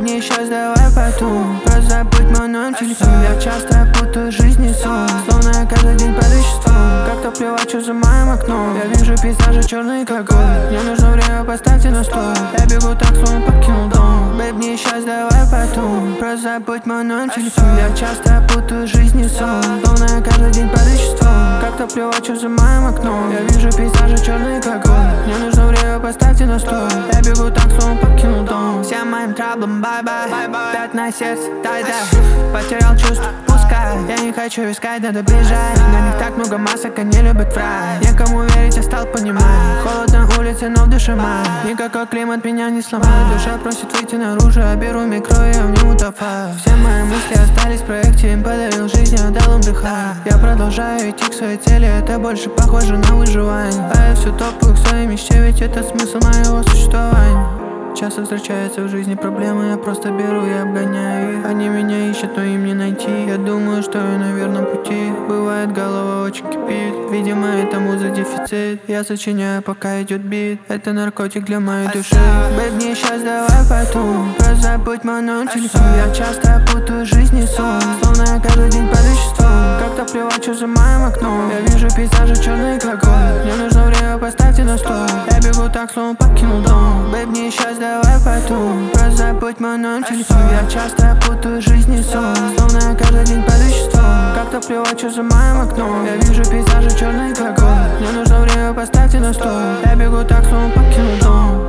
Бэйб, сейчас давай потом. Просто забудь мой номер телефона. Я часто путаю жизнь и сон, словно я каждый день под веществом. Как-то плевать, что за моим окном. Я вижу пейзажи черные, как голь. Мне нужно время, поставьте на стол. Я бегу так, словно покинул дом. Бэйб, сейчас давай потом. Просто забудь мой номер телефона. Я часто путаю жизнь и сон, словно я каждый день под веществом. Как-то плевать, что за моим окном. Я вижу пейзажи черные, как голь. Мне нужно время, поставьте на стол. Я бегу так, словно покинул дом. Всем моим траблам бай-бай. 5 на сердце, дай-дай. Потерял чувство, пускай. Я не хочу искать, надо бежать. На них так много масок, они любят фрай. Некому верить, я стал понимать. Холодно улице, но в душе май. Никакой климат меня не сломает. Душа просит выйти наружу, я беру микро, я в нем утопаю. Все мои мысли остались в проекте, им подарил жизнь, я дал им дыхание. Я продолжаю идти к своей цели, это больше похоже на выживание. А я все топаю к своей мечте, ведь это смысл моего существования. Часто встречаются в жизни проблемы, я просто беру и обгоняю их. Они меня ищут, но им не найти. Я думаю, что я на верном пути. Бывает, голова очень кипит. Видимо, это муза дефицит. Я сочиняю, пока идет бит. Это наркотик для моей души. Бэйб, сейчас давай потом. Просто забудь мой номер телефона. Я часто путаю жизнь и сон, словно я каждый день под веществом. Как-то плевать, что за моим окном. Я вижу пейзажи черные, как голь. Мне нужно время, поставьте на стол. Я бегу так, словно покинул дом. Бэйб, сейчас давай потом. Просто забудь мой номер телефона. Я часто путаю жизнь и сон, словно я каждый день под веществом. Как-то плевать, что за моим окном. Я вижу пейзажи черные, как голь. Мне нужно время, поставьте на стол. Я бегу так, словно покинул дом.